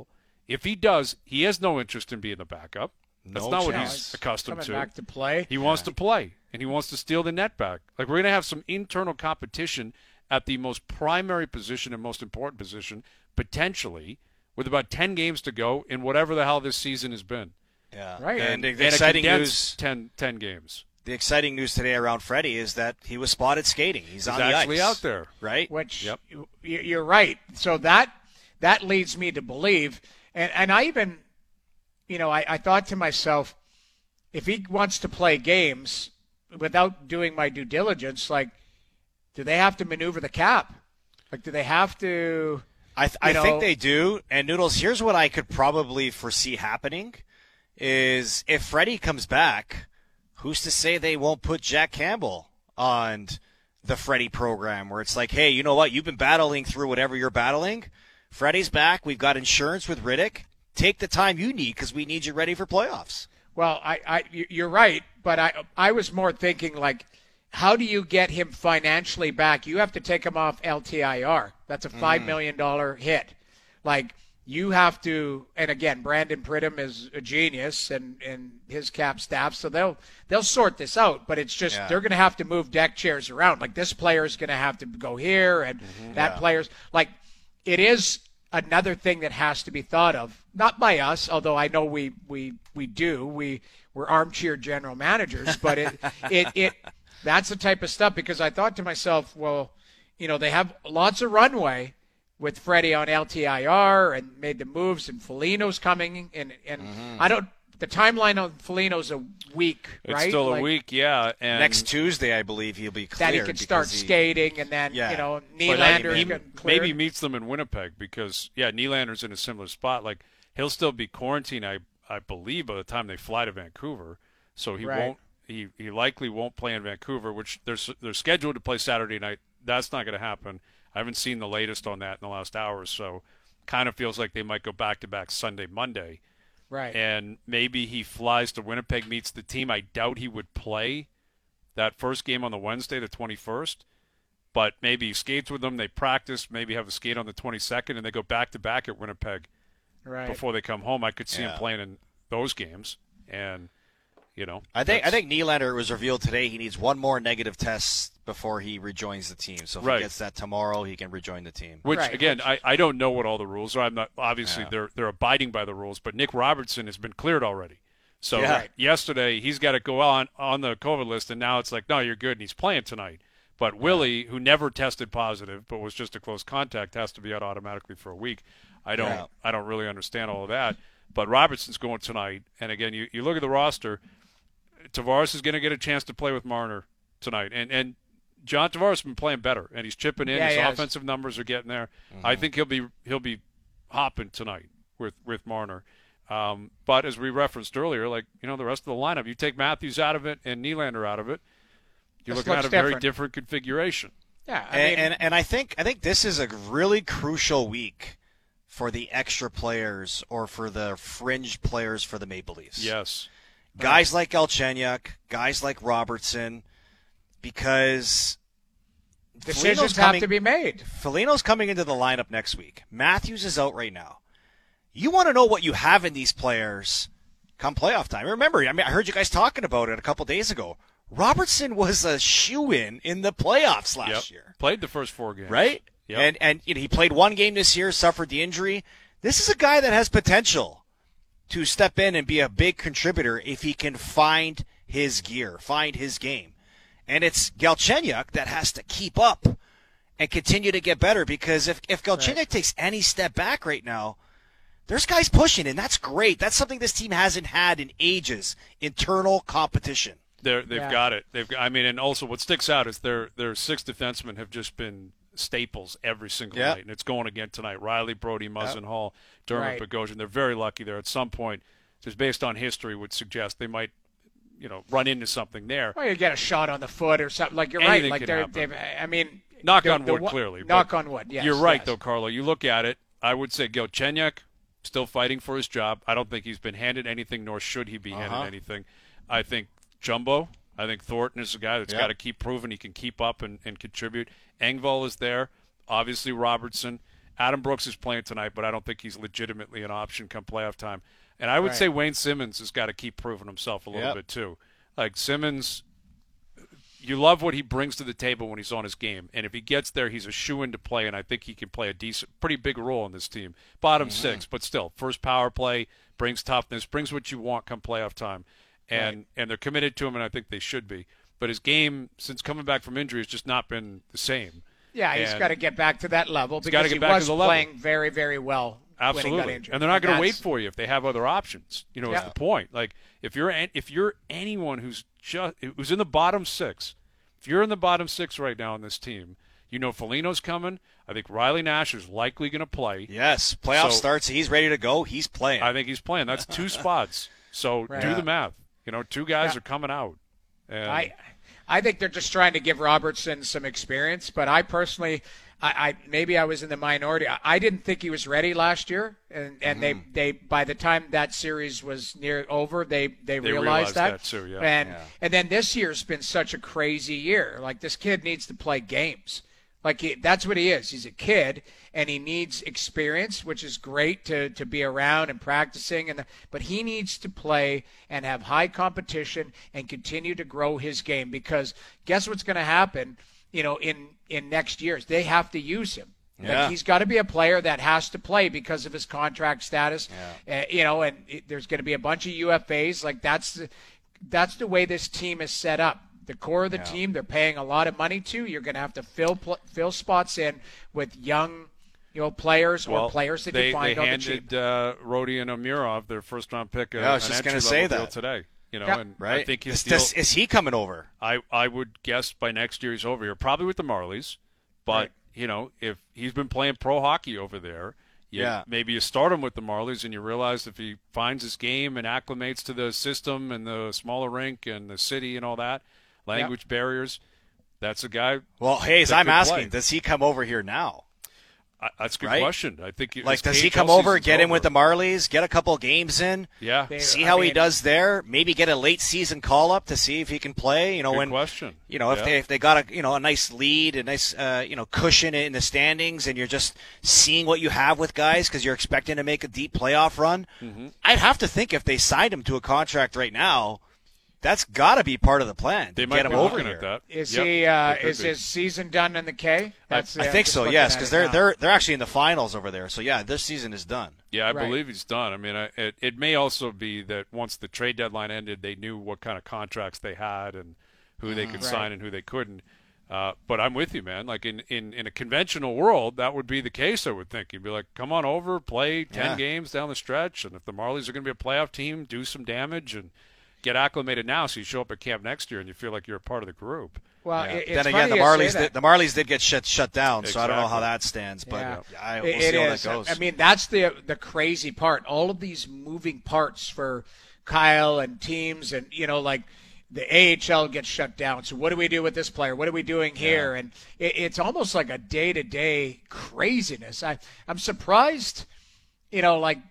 S1: If he does, he has no interest in being the backup. That's
S3: No
S1: not what
S3: chance.
S1: he's accustomed
S2: Coming
S1: to.
S2: back to play.
S1: He wants to play, and he wants to steal the net back. Like, we're going to have some internal competition at the most primary position and most important position, potentially, with about ten games to go in whatever the hell this season has been.
S3: Yeah.
S2: Right.
S3: And,
S1: And,
S3: the
S1: and
S3: exciting
S1: a condensed
S3: news.
S1: ten, ten games.
S3: The exciting news today around Freddie is that he was spotted skating. He's,
S1: He's
S3: on the
S1: actually
S3: ice.
S1: out there.
S3: Right?
S2: Which
S1: Yep.
S2: you- you're right. So that that leads me to believe, and, and I even, you know, I, I thought to myself, if he wants to play games without doing my due diligence, like, do they have to maneuver the cap? Like, do they have to?
S3: I, th- I
S2: know-
S3: think they do. And Noodles, here's what I could probably foresee happening is if Freddie comes back, who's to say they won't put Jack Campbell on the Freddie program where it's like, hey, you know what? You've been battling through whatever you're battling. Freddie's back. We've got insurance with Riddick. Take the time you need because we need you ready for playoffs.
S2: Well, I, I, you- you're right, but I, I was more thinking like, how do you get him financially back? You have to take him off L T I R. That's a five million dollar hit. Like, you have to, and again, Brandon Pridham is a genius, and, and his cap staff, so they'll they'll sort this out. But it's just
S3: Yeah.
S2: they're going to have to move deck chairs around. Like, this player is going to have to go here, and that
S3: Yeah.
S2: player's like, it is another thing that has to be thought of, not by us, although I know we we we do. We we're armchair general managers, but it it it that's the type of stuff, because I thought to myself, well, you know, they have lots of runway with Freddie on L T I R and made the moves, and Foligno's coming, and and I don't. The timeline on Foligno's a week,
S1: It's
S2: right?
S1: still a
S2: Like,
S1: week, yeah. And
S3: Next Tuesday, I believe he'll be cleared.
S2: that he could start
S3: because he-
S2: skating, and then
S3: Yeah.
S2: you know
S1: But
S2: Nylander's
S1: he
S2: getting cleared.
S1: maybe meets them in Winnipeg because, yeah, Nylander's in a similar spot. Like, he'll still be quarantined, I I believe, by the time they fly to Vancouver. So he
S2: Right.
S1: won't. He, he likely won't play in Vancouver, which they're s- they're scheduled to play Saturday night. That's not going to happen. I haven't seen the latest on that in the last hour, so kind of feels like they might go back to back Sunday, Monday.
S2: right.
S1: And maybe he flies to Winnipeg, meets the team. I doubt he would play that first game on the Wednesday, the twenty-first. But maybe he skates with them. They practice, maybe have a skate on the twenty-second, and they go back to back at Winnipeg
S2: right.
S1: before they come home. I could see
S3: Yeah.
S1: him playing in those games. And, you know.
S3: I think I
S1: that's-
S3: think Nylander, it was revealed today, he needs one more negative test before he rejoins the team. So if
S1: Right.
S3: he gets that tomorrow, he can rejoin the team.
S1: Which,
S2: Right,
S1: again,
S2: which-
S1: I, I don't know what all the rules are. I'm not obviously
S3: Yeah.
S1: they're they're abiding by the rules, but Nick Robertson has been cleared already. So
S3: Yeah. Right.
S1: yesterday he's got to go on on the COVID list, and now it's like, no, you're good, and he's playing tonight. But Willie, who never tested positive but was just a close contact, has to be out automatically for a week. I don't
S3: Yeah.
S1: I don't really understand all of that. But Robertson's going tonight, and again, you, you look at the roster. Tavares is going to get a chance to play with Marner tonight, and and John Tavares has been playing better, and he's chipping in.
S2: Yeah,
S1: His
S2: he has.
S1: offensive numbers are getting there. I think he'll be he'll be hopping tonight with with Marner. Um, but as we referenced earlier, like, you know, the rest of the lineup, you take Matthews out of it and Nylander out of it, you're
S2: This
S1: looking at
S2: looks
S1: a very
S2: different.
S1: different configuration.
S2: Yeah, I
S3: And,
S2: mean,
S3: and and I think I think this is a really crucial week for the extra players or for the fringe players for the Maple Leafs.
S1: Yes.
S3: Guys like Galchenyuk, guys like Robertson, because
S2: decisions
S3: Foligno's
S2: have
S3: coming-
S2: to be made.
S3: Foligno's coming into the lineup next week. Matthews is out right now. You want to know what you have in these players come playoff time. Remember, I mean, I heard you guys talking about it a couple days ago. Robertson was a shoo-in in the playoffs last
S1: Yep.
S3: year,
S1: Played the first four games.
S3: right?
S1: Yep.
S3: And and you know, he played one game this year, suffered the injury. This is a guy that has potential to step in and be a big contributor if he can find his gear, find his game. And it's Galchenyuk that has to keep up and continue to get better, because if, if Galchenyuk
S2: Right.
S3: takes any step back right now, there's guys pushing, and that's great. That's something this team hasn't had in ages, internal competition.
S1: They're, they've
S2: Yeah.
S1: got it. They've. got- I mean, and also what sticks out is their their six defensemen have just been staples every single
S3: Yep.
S1: night, and it's going again tonight. Riley, Brody, Muzzin Hall, Dermott
S2: Right.
S1: Bogosian. They're very lucky there. At some point, just based on history, would suggest they might, you know, run into something there.
S2: Well, you get a shot on the foot or something. Like, you're
S1: Anything
S2: right. Like
S1: can
S2: they're,
S1: happen.
S2: they've. I mean,
S1: Knock
S2: the-
S1: on
S2: the
S1: wood,
S2: one-
S1: clearly.
S2: Knock
S1: but
S2: on wood. Yes.
S1: You're right,
S2: yes.
S1: though, Carlo. You look at it. I would say Galchenyuk still fighting for his job. I don't think he's been handed anything, nor should he be handed
S3: Uh-huh.
S1: anything. I think Jumbo. I think Thornton is a guy that's
S3: Yep.
S1: got to keep proving he can keep up and, and contribute. Engvall is there. Obviously Robertson. Adam Brooks is playing tonight, but I don't think he's legitimately an option come playoff time. And I would
S2: Right.
S1: say Wayne Simmons has got to keep proving himself a little
S3: Yep.
S1: bit too. Like Simmons, you love what he brings to the table when he's on his game. And if he gets there, he's a shoo-in to play, and I think he can play a decent, pretty big role in this team. Bottom
S3: Mm-hmm.
S1: six, but still, first power play, brings toughness, brings what you want come playoff time. And
S2: Right.
S1: and they're committed to him, and I think they should be. But his game, since coming back from injury, has just not been the same.
S2: Yeah, he's
S1: And-
S2: got to get back to that level
S1: gotta
S2: because
S1: get
S2: he
S1: back to
S2: was
S1: the level.
S2: playing very, very well when he got
S1: Absolutely,
S2: injured.
S1: and they're not going to wait
S2: That's-
S1: for you if they have other options. You know,
S2: Yeah.
S1: that's the point. Like if you're an- if you're anyone who's just who's in the bottom six, if you're in the bottom six right now on this team, you know Foligno's coming. I think Riley Nash is likely going to play.
S3: Yes, playoff
S1: So-
S3: starts. He's ready to go. He's playing.
S1: I think he's playing. That's two spots. So
S2: Right.
S1: do
S3: Yeah.
S1: the math. You know, two guys
S2: Yeah.
S1: are coming out. And
S2: I, I think they're just trying to give Robertson some experience. But I personally, I, I maybe I was in the minority. I, I didn't think he was ready last year, and and
S1: Mm-hmm.
S2: they they by the time that series was near over, they they,
S1: They
S2: realized,
S1: realized
S2: that.
S1: that too, yeah.
S2: And
S3: Yeah.
S2: and then this year's been such a crazy year. Like this kid needs to play games. Like he, that's what he is. He's a kid, and he needs experience, which is great to, to be around and practicing. And but he needs to play and have high competition and continue to grow his game. Because guess what's going to happen? You know, in in next years, they have to use him.
S3: Yeah.
S2: Like he's got to be a player that has to play because of his contract status. Uh, you know, and it, there's going to be a bunch of U F As. Like that's the, that's the way this team is set up. The core of the
S3: Yeah.
S2: team, they're paying a lot of money to. You're going to have to fill pl- fill spots in with young, you know, players
S1: well,
S2: or players that
S1: they,
S2: you find
S1: they
S2: on the cheap.
S1: handed uh, Rodion Amirov their first round pick.
S3: Yeah, I was
S1: an
S3: just gonna
S1: entry-level
S3: say
S1: deal
S3: that.
S1: today. You know,
S2: Yeah.
S1: and
S3: right?
S1: I think his
S3: is,
S1: deal.
S3: this- is he coming over?
S1: I, I would guess by next year he's over here, probably with the Marlies. But,
S2: Right.
S1: you know, if he's been playing pro hockey over there, you,
S3: Yeah.
S1: maybe you start him with the Marlies and you realize if he finds his game and acclimates to the system and the smaller rink and the city and all that, language barriers, that's a guy.
S3: Well, Hayes,
S1: that
S3: I'm
S1: could
S3: asking,
S1: play.
S3: does he come over here now?
S1: I, that's a good
S3: Right?
S1: question. I think his
S3: Like, does
S1: K
S3: he
S1: H
S3: come
S1: L
S3: over,
S1: season's
S3: get in
S1: over.
S3: with the Marlies, get a couple games in,
S1: Yeah,
S2: They-
S3: see
S2: I
S3: how he
S2: mean-
S3: does there? Maybe get a late season call up to see if he can play. You know,
S1: good
S3: when
S1: question.
S3: you know if
S1: Yeah.
S3: they if they got a you know a nice lead, a nice uh, you know cushion in the standings, and you're just seeing what you have with guys because you're expecting to make a deep playoff run.
S1: Mm-hmm.
S3: I'd have to think if they signed him to a contract right now, that's got to be part of the plan.
S1: They
S3: to
S1: might
S3: get him
S1: be
S3: over
S1: looking
S3: here.
S1: at that.
S2: Is
S1: Yep,
S2: he? Uh,
S1: they could
S2: is
S1: be.
S2: his season done in the K? That's,
S3: I
S2: uh,
S3: think
S2: just
S3: so,
S2: looking
S3: yes,
S2: at
S3: because
S2: it
S3: they're
S2: now.
S3: they're they're actually in the finals over there. So yeah, this season is done.
S1: Yeah, I
S2: Right.
S1: believe he's done. I mean, I, it, it may also be that once the trade deadline ended, they knew what kind of contracts they had and who they could
S2: Right.
S1: sign and who they couldn't. Uh, but I'm with you, man. Like in, in, in a conventional world, that would be the case, I would think. You'd be like, come on over, play ten
S3: Yeah.
S1: games down the stretch, and if the Marlies are going to be a playoff team, do some damage and get acclimated now so you show up at camp next year and you feel like you're a part of the group.
S2: Well,
S3: Yeah.
S2: it- it's
S3: then again, the
S2: funny you say
S3: Marlies
S2: that.
S3: did, the Marlies did get shut shut down, so I don't know how
S1: Exactly.
S3: that stands. But
S2: Yeah.
S3: I, we'll
S2: It-
S3: see
S2: it
S3: how
S2: is.
S3: that goes.
S2: I mean, that's the the crazy part. All of these moving parts for Kyle and teams, and you know, like the A H L gets shut down. So what do we do with this player? What are we doing here? And it, it's almost like a day to day craziness. I I'm surprised, you know, like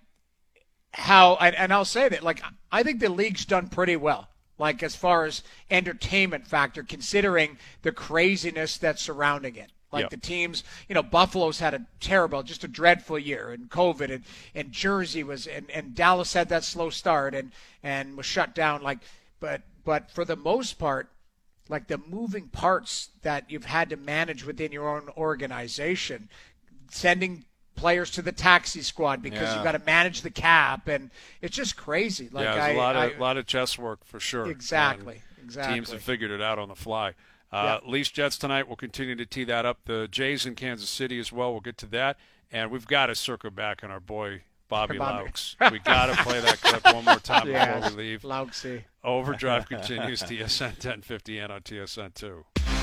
S2: how and, and I'll say that like I think the league's done pretty well. Like as far as entertainment factor, considering the craziness that's surrounding it. Like
S1: Yep.
S2: the teams, you know, Buffalo's had a terrible, just a dreadful year, and COVID, and, and Jersey was, and, and Dallas had that slow start, and, and was shut down. Like, but but for the most part, like the moving parts that you've had to manage within your own organization, sending players to the taxi squad because
S3: Yeah.
S2: you've got to manage the cap, and it's just crazy. Like
S1: yeah, there's
S2: I,
S1: a lot of
S2: I-
S1: lot of chess work for sure.
S2: Exactly,
S1: And
S2: exactly.
S1: Teams have figured it out on the fly. Uh, Leafs Jets tonight. We'll continue to tee that up. The Jays in Kansas City as well. We'll get to that, and we've got to circle back on our boy Bobby
S2: Bobby.
S1: Laux. We got to play that clip one more time
S2: Yes,
S1: before we leave.
S2: Louxy.
S1: Overdrive continues. T S N ten fifty and on T S N two.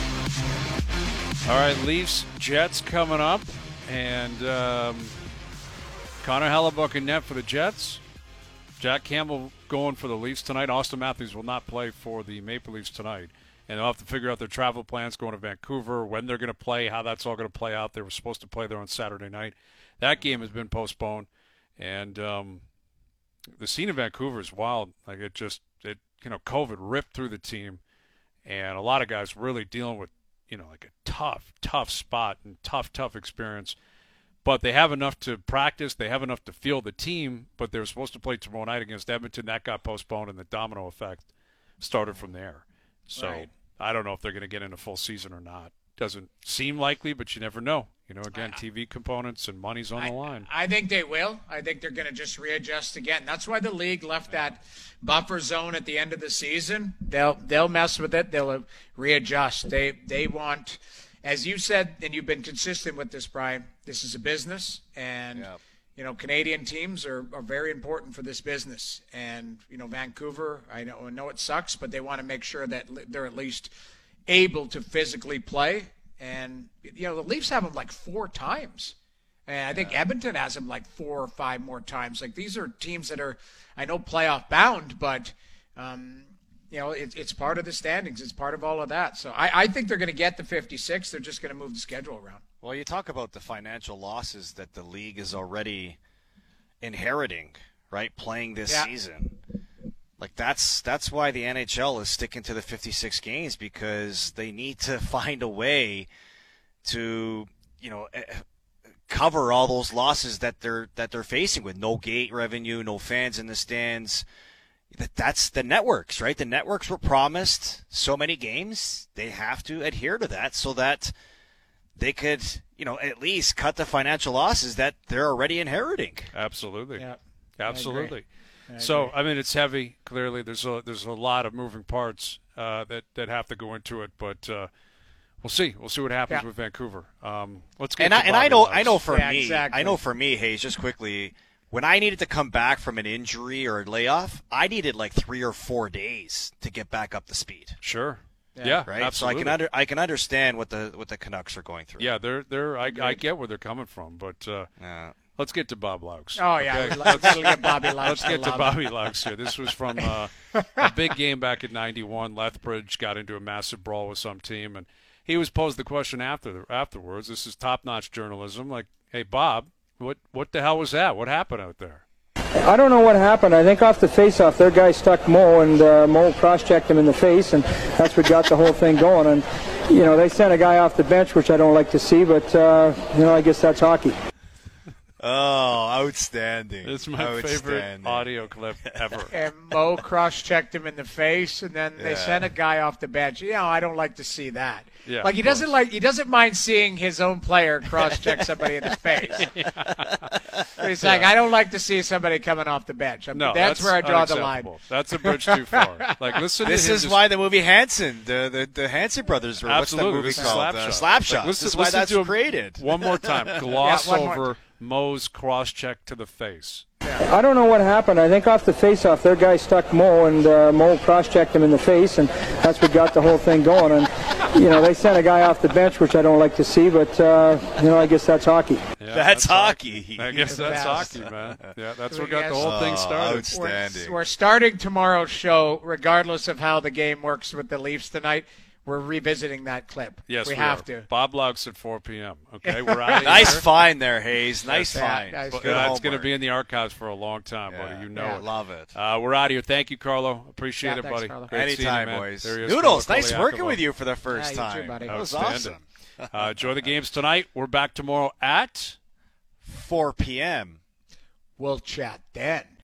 S1: All right, Leafs Jets coming up, and um, Connor Hellebuck in net for the Jets. Jack Campbell going for the Leafs tonight. Austin Matthews will not play for the Maple Leafs tonight. And they'll have to figure out their travel plans going to Vancouver, when they're going to play, how that's all going to play out. They were supposed to play there on Saturday night. That game has been postponed. And um, the scene in Vancouver is wild. Like it just, it you know, COVID ripped through the team. And a lot of guys really dealing with, you know, like a tough, tough spot and tough, tough experience. But they have enough to practice. They have enough to feel the team. But they were supposed to play tomorrow night against Edmonton. That got postponed, and the domino effect started from there. So
S2: Right.
S1: I don't know if they're going to get in a full season or not. Doesn't seem likely, but you never know. You know, again, T V components and money's on the line.
S2: I think they will. I think they're going to just readjust again. That's why the league left that buffer zone at the end of the season. They'll they'll mess with it. They'll readjust. They they want, as you said, and you've been consistent with this, Brian. This is a business, and
S3: Yep.
S2: you know Canadian teams are, are very important for this business. And you know Vancouver, I know I know it sucks, but they want to make sure that they're at least able to physically play. And, you know, the Leafs have them like four times. And I think yeah. Edmonton has them like four or five more times. Like, these are teams that are, I know, playoff bound, but, um, you know, it, it's part of the standings. It's part of all of that. So I, I think they're going to get the fifty-six. They're just going to move the schedule around.
S3: Well, you talk about the financial losses that the league is already inheriting, right, playing this
S2: yeah.
S3: season. Like, that's that's why the N H L is sticking to the fifty-six games, because they need to find a way to, you know, cover all those losses that they're that they're facing with no gate revenue, no fans in the stands. That that's the networks, right? The networks were promised so many games. They have to adhere to that so that they could, you know, at least cut the financial losses that they're already inheriting.
S1: Absolutely.
S2: Yeah.
S1: Absolutely.
S2: I
S1: So, I mean, it's heavy. Clearly, there's a there's a lot of moving parts uh, that that have to go into it, but uh, we'll see. We'll see what happens
S2: Yeah.
S1: with Vancouver. Um, let's get
S3: And
S1: to
S3: I, and I
S1: Bobby
S3: know
S1: Lux.
S3: I know for
S2: Yeah,
S3: me
S2: exactly.
S3: I know for me, Hayes, just quickly, when I needed to come back from an injury or a layoff, I needed like three or four days to get back up to speed.
S1: Sure. Yeah,
S3: Right.
S1: absolutely.
S3: So I can under I can understand what the what the Canucks are going through.
S1: Yeah, they're they're. I, I get where they're coming from, but uh,
S3: Yeah.
S1: let's get to Bob Laux.
S2: Oh, yeah.
S1: okay?
S2: Let's, let's get Bobby Laux.
S1: Let's get to
S2: love
S1: Bobby
S2: it.
S1: Laux here. This was from uh, a big game back in ninety-one. Lethbridge got into a massive brawl with some team, and he was posed the question after afterwards. This is top-notch journalism. Like, hey, Bob, what what the hell was that? What happened out there?
S5: I don't know what happened. I think off the face-off, their guy stuck Mo, and uh, Mo cross-checked him in the face, and that's what got the whole thing going. And, you know, they sent a guy off the bench, which I don't like to see, but, uh, you know, I guess that's hockey.
S3: Oh, outstanding.
S1: It's my favorite audio clip ever.
S2: And Mo cross-checked him in the face, and then they
S3: Yeah.
S2: sent a guy off the bench. You know, I don't like to see that.
S1: Yeah,
S2: like he
S1: of
S2: doesn't
S1: course.
S2: like he doesn't mind seeing his own player cross-check somebody in the face. But he's like, I don't like to see somebody coming off the bench. I'm,
S1: No,
S2: that's, where I draw the line.
S1: unacceptable. That's a bridge too far. Like, listen.
S3: This
S1: to him
S3: is
S1: just-
S3: why the movie Hanson, the the, the Hanson brothers, were
S1: Absolutely,
S3: what's
S1: this
S3: that
S1: is
S3: movie called?
S1: Slapshot.
S3: Uh, Slapshot.
S1: Like, listen-
S3: this is why
S1: listen
S3: that's
S1: to him
S3: created.
S1: One more time, gloss
S2: Yeah, one more-
S1: over Mo's cross-check to the face.
S5: I don't know what happened. I think off the face-off, their guy stuck Mo, and uh, Mo cross-checked him in the face, and that's what got the whole thing going. And, you know, they sent a guy off the bench, which I don't like to see, but, uh, you know, I guess that's hockey.
S1: Yeah,
S3: That's hockey.
S1: I guess
S2: The
S1: that's
S2: best.
S1: hockey, man. Yeah, that's
S2: We
S1: what got the
S2: guess-
S1: whole thing
S3: Oh,
S1: started.
S3: outstanding.
S2: We're, we're starting tomorrow's show, regardless of how the game works with the Leafs tonight. We're revisiting that clip.
S1: Yes,
S2: we,
S1: we
S2: have
S1: are.
S2: to.
S1: Bob Laux at four p.m. Okay, we're out of
S3: Nice
S1: here.
S3: find there, Hayes. Nice
S2: Yeah,
S3: find.
S2: nice.
S1: But
S3: Good
S1: that's going to
S3: homework.
S1: be in the archives for a long time,
S3: Yeah.
S1: buddy. You know
S2: Yeah.
S1: it.
S3: Love it.
S1: Uh, we're out of here. Thank you, Carlo. Appreciate
S2: Yeah,
S1: it,
S2: thanks,
S1: buddy.
S2: Carlo.
S1: Great seeing you,
S3: Anytime,
S1: man.
S3: boys.
S1: There he is,
S3: Noodles,
S1: Carlo
S3: nice working
S1: Koliakovo.
S3: with you for the first
S2: Yeah, you too,
S3: time.
S2: buddy.
S3: That was
S1: Outstanding.
S3: awesome.
S1: Uh, enjoy the games tonight. We're back tomorrow at
S3: four p.m.
S2: We'll chat then.